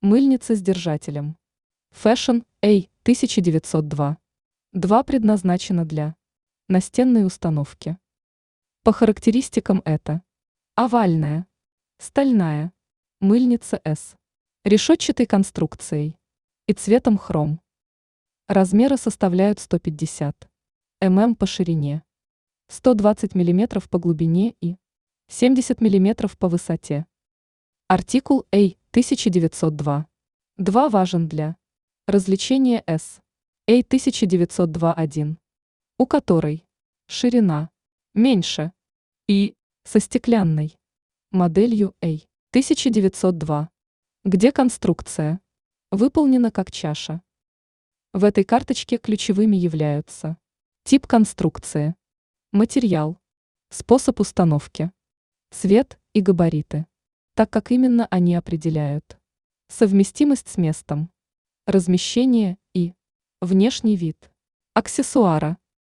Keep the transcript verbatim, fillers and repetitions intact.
Мыльница с держателем. Fashion A тысяча девятьсот два. Два предназначена для настенной установки. По характеристикам это овальная, стальная, мыльница S, решетчатой конструкцией и цветом хром. Размеры составляют сто пятьдесят миллиметров по ширине, сто двадцать миллиметров по глубине и семьдесят миллиметров по высоте. Артикул A тысяча девятьсот два. два важен для развлечения S A тысяча девятьсот два один, у которой ширина меньше и со стеклянной моделью A тысяча девятьсот два, где конструкция выполнена как чаша. В этой карточке ключевыми являются тип конструкции, материал, способ установки, цвет и габариты, так как именно они определяют совместимость с местом, размещение и внешний вид аксессуара.